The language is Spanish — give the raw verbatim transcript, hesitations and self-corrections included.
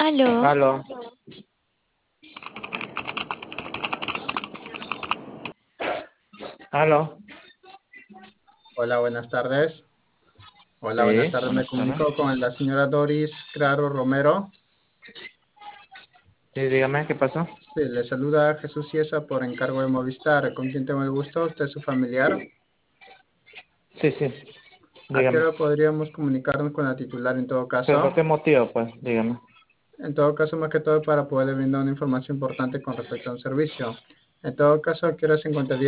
Aló, Aló, aló. Hola, buenas tardes. Hola, buenas Sí, tardes. Me buenas tardes. comunico con la señora Doris Claro Romero. Sí, dígame, ¿qué pasó? Sí, le saluda Jesús Ciesa por encargo de Movistar. ¿Con quién tengo el gusto? ¿Usted es su familiar? Sí, sí, ¿A qué dígame. hora podríamos comunicarnos con la titular en todo ¿Pero por caso? qué motivo, pues? Dígame. En todo caso, más que todo para poder brindar una información importante con respecto a un servicio. En todo caso, ¿a qué hora se encontraría